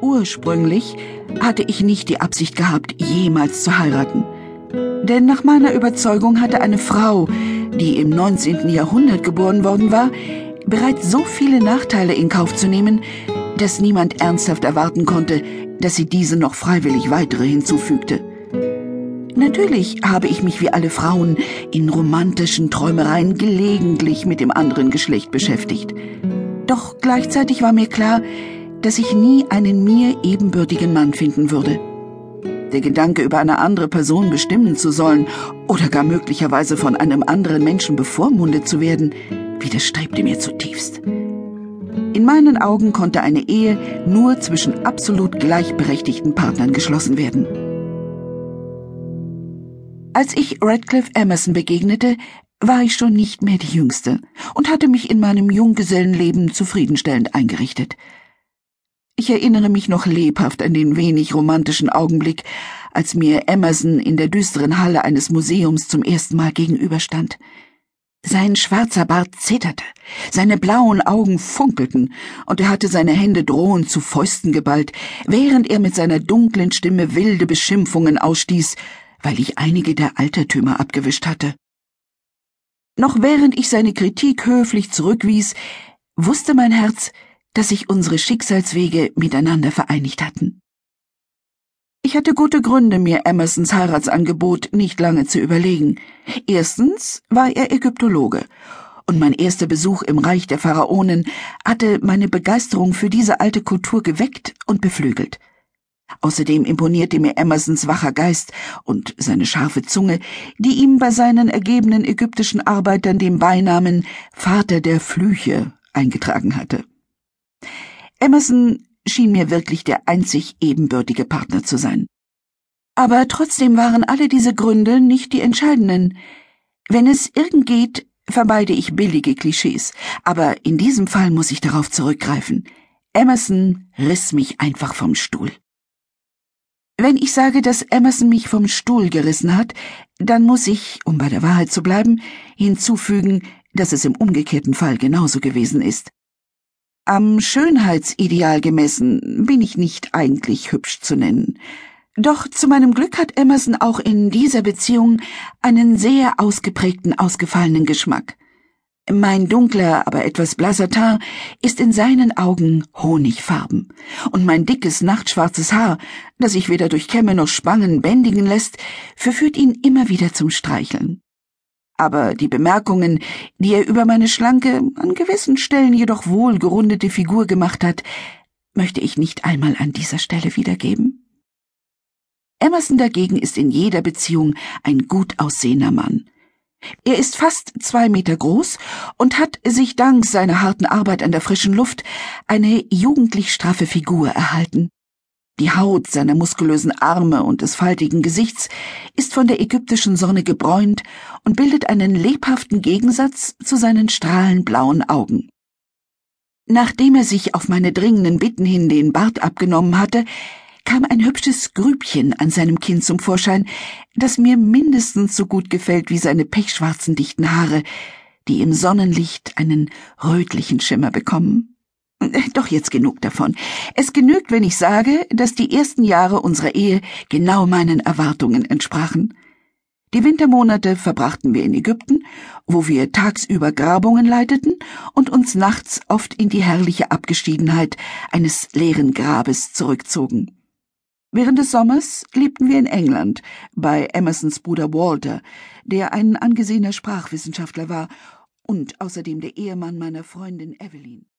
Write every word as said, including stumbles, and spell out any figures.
Ursprünglich hatte ich nicht die Absicht gehabt, jemals zu heiraten. Denn nach meiner Überzeugung hatte eine Frau, die im neunzehnten Jahrhundert geboren worden war, bereits so viele Nachteile in Kauf zu nehmen, dass niemand ernsthaft erwarten konnte, dass sie diese noch freiwillig weitere hinzufügte. Natürlich habe ich mich wie alle Frauen in romantischen Träumereien gelegentlich mit dem anderen Geschlecht beschäftigt. Doch gleichzeitig war mir klar, dass ich nie einen mir ebenbürtigen Mann finden würde. Der Gedanke, über eine andere Person bestimmen zu sollen oder gar möglicherweise von einem anderen Menschen bevormundet zu werden, widerstrebte mir zutiefst. In meinen Augen konnte eine Ehe nur zwischen absolut gleichberechtigten Partnern geschlossen werden. Als ich Radcliffe Emerson begegnete, war ich schon nicht mehr die Jüngste und hatte mich in meinem Junggesellenleben zufriedenstellend eingerichtet. Ich erinnere mich noch lebhaft an den wenig romantischen Augenblick, als mir Emerson in der düsteren Halle eines Museums zum ersten Mal gegenüberstand. Sein schwarzer Bart zitterte, seine blauen Augen funkelten, und er hatte seine Hände drohend zu Fäusten geballt, während er mit seiner dunklen Stimme wilde Beschimpfungen ausstieß, weil ich einige der Altertümer abgewischt hatte. Noch während ich seine Kritik höflich zurückwies, wusste mein Herz, dass sich unsere Schicksalswege miteinander vereinigt hatten. Ich hatte gute Gründe, mir Emersons Heiratsangebot nicht lange zu überlegen. Erstens war er Ägyptologe, und mein erster Besuch im Reich der Pharaonen hatte meine Begeisterung für diese alte Kultur geweckt und beflügelt. Außerdem imponierte mir Emersons wacher Geist und seine scharfe Zunge, die ihm bei seinen ergebenen ägyptischen Arbeitern den Beinamen Vater der Flüche eingetragen hatte. Emerson schien mir wirklich der einzig ebenbürtige Partner zu sein. Aber trotzdem waren alle diese Gründe nicht die entscheidenden. Wenn es irgend geht, vermeide ich billige Klischees, aber in diesem Fall muss ich darauf zurückgreifen. Emerson riss mich einfach vom Stuhl. Wenn ich sage, dass Emerson mich vom Stuhl gerissen hat, dann muss ich, um bei der Wahrheit zu bleiben, hinzufügen, dass es im umgekehrten Fall genauso gewesen ist. Am Schönheitsideal gemessen bin ich nicht eigentlich hübsch zu nennen. Doch zu meinem Glück hat Emerson auch in dieser Beziehung einen sehr ausgeprägten, ausgefallenen Geschmack. Mein dunkler, aber etwas blasser Teint ist in seinen Augen honigfarben, und mein dickes, nachtschwarzes Haar, das sich weder durch Kämme noch Spangen bändigen lässt, verführt ihn immer wieder zum Streicheln. Aber die Bemerkungen, die er über meine schlanke, an gewissen Stellen jedoch wohlgerundete Figur gemacht hat, möchte ich nicht einmal an dieser Stelle wiedergeben. Emerson dagegen ist in jeder Beziehung ein gut aussehender Mann. Er ist fast zwei Meter groß und hat sich dank seiner harten Arbeit an der frischen Luft eine jugendlich straffe Figur erhalten. Die Haut seiner muskulösen Arme und des faltigen Gesichts ist von der ägyptischen Sonne gebräunt und bildet einen lebhaften Gegensatz zu seinen strahlend blauen Augen. Nachdem er sich auf meine dringenden Bitten hin den Bart abgenommen hatte, kam ein hübsches Grübchen an seinem Kinn zum Vorschein, das mir mindestens so gut gefällt wie seine pechschwarzen dichten Haare, die im Sonnenlicht einen rötlichen Schimmer bekommen. Doch jetzt genug davon. Es genügt, wenn ich sage, dass die ersten Jahre unserer Ehe genau meinen Erwartungen entsprachen. Die Wintermonate verbrachten wir in Ägypten, wo wir tagsüber Grabungen leiteten und uns nachts oft in die herrliche Abgeschiedenheit eines leeren Grabes zurückzogen. Während des Sommers lebten wir in England, bei Emersons Bruder Walter, der ein angesehener Sprachwissenschaftler war und außerdem der Ehemann meiner Freundin Evelyn.